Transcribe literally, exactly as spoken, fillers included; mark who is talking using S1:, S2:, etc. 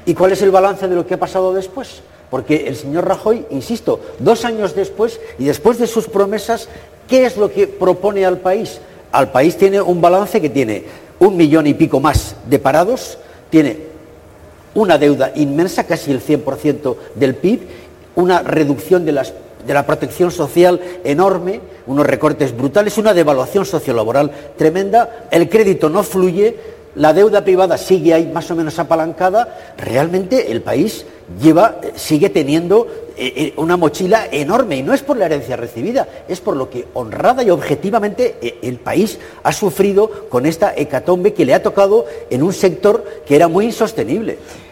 S1: ¿Y cuál es el balance de lo que ha pasado después? Porque el señor Rajoy, insisto, dos años después y después de sus promesas, ¿qué es lo que propone al país? Al país tiene un balance que tiene un millón y pico más de parados, tiene una deuda inmensa, casi el cien por ciento del P I B, una reducción de, las, de la protección social enorme, unos recortes brutales, una devaluación sociolaboral tremenda, el crédito no fluye, la deuda privada sigue ahí más o menos apalancada. Realmente el país lleva, sigue teniendo eh, una mochila enorme, y no es por la herencia recibida, es por lo que honrada y objetivamente eh, el país ha sufrido con esta hecatombe que le ha tocado en un sector que era muy insostenible.